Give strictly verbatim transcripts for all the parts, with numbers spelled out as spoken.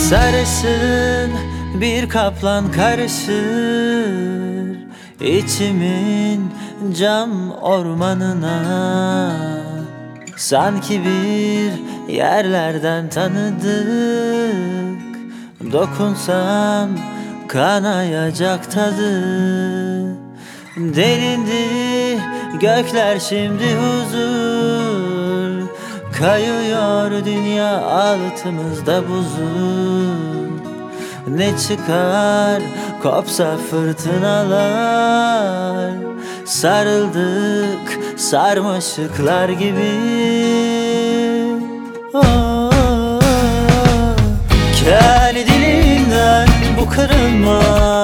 Sarışın bir kaplan karışır içimin cam ormanına. Sanki bir yerlerden tanıdık, dokunsam kanayacak tadı. Delindi gökler şimdi huzur, kayıyor dünya altımızda buzul. Ne çıkar kopsa fırtınalar, sarıldık sarmaşıklar gibi. Oh, kel dilinden bu kırılma,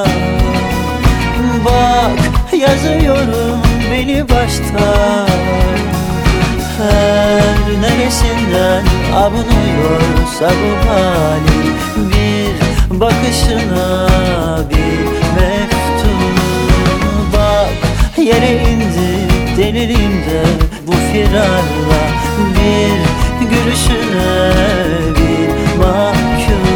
bak yazıyorum beni baştan. Her neresinden abunuyorsa bu halim, bir bakışına bir mektup. Bak yere indi delilimde bu firarla, bir gülüşüne bir mahkum.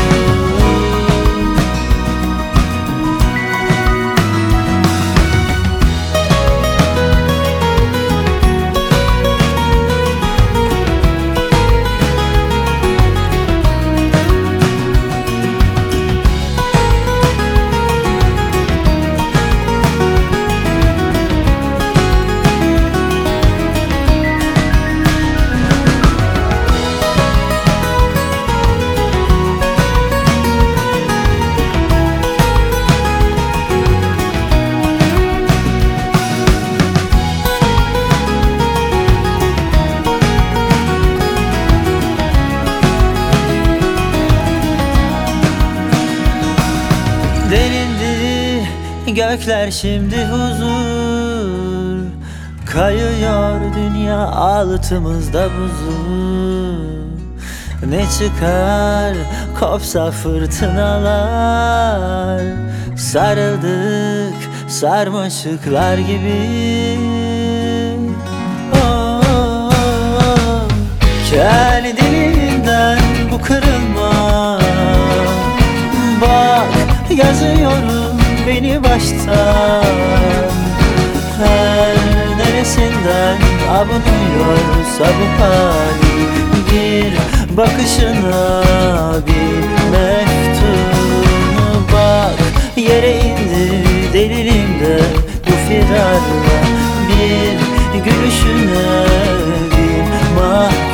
Delindi gökler şimdi huzur, kayıyor dünya altımızda buzul. Ne çıkar kopsa fırtınalar, sarıldık sarmaşıklar gibi. Oh, oh, oh. Kel dilinden bu kırılma, bak yazıyorum beni baştan. Her neresinden abunuyorsa bu halim, bir bakışına bir mektup. Bak yere indi delilimde bu firarla, bir gülüşüne bir mahkum.